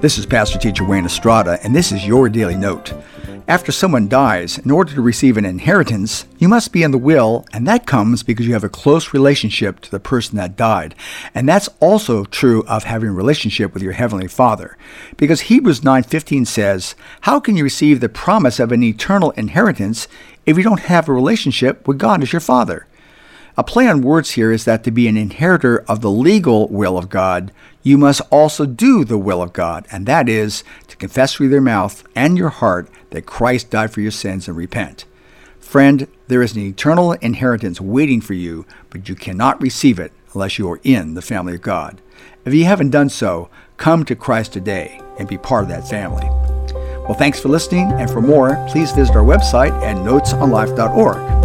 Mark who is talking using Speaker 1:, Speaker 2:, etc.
Speaker 1: This is Pastor Teacher Wayne Estrada, and this is your Daily Note. After someone dies, in order to receive an inheritance, you must be in the will, and that comes because you have a close relationship to the person that died. And that's also true of having a relationship with your Heavenly Father. Because Hebrews 9:15 says, "How can you receive the promise of an eternal inheritance if you don't have a relationship with God as your Father?" A play on words here is that to be an inheritor of the legal will of God, you must also do the will of God, and that is to confess with your mouth and your heart that Christ died for your sins and repent. Friend, there is an eternal inheritance waiting for you, but you cannot receive it unless you are in the family of God. If you haven't done so, come to Christ today and be part of that family. Well, thanks for listening, and for more, please visit our website at notesonlife.org.